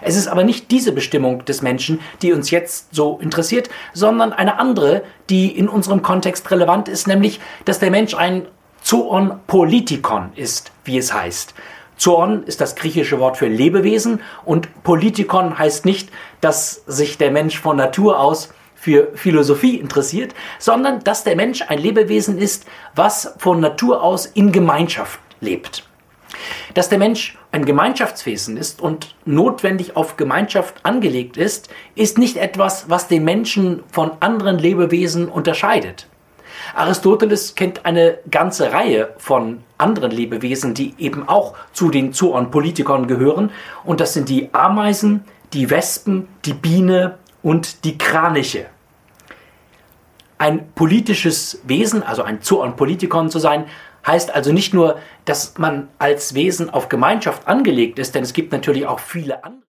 Es ist aber nicht diese Bestimmung des Menschen, die uns jetzt so interessiert, sondern eine andere, die in unserem Kontext relevant ist, nämlich, dass der Mensch ein Zoon Politikon ist, wie es heißt. Zoon ist das griechische Wort für Lebewesen und Politikon heißt nicht, dass sich der Mensch von Natur aus für Philosophie interessiert, sondern dass der Mensch ein Lebewesen ist, was von Natur aus in Gemeinschaft lebt. Dass der Mensch ein Gemeinschaftswesen ist und notwendig auf Gemeinschaft angelegt ist, ist nicht etwas, was den Menschen von anderen Lebewesen unterscheidet. Aristoteles kennt eine ganze Reihe von anderen Lebewesen, die eben auch zu den Zoon Politikon gehören. Und das sind die Ameisen, die Wespen, die Biene und die Kraniche. Ein politisches Wesen, also ein Zoon Politikon zu sein, heißt also nicht nur, dass man als Wesen auf Gemeinschaft angelegt ist, denn es gibt natürlich auch viele andere.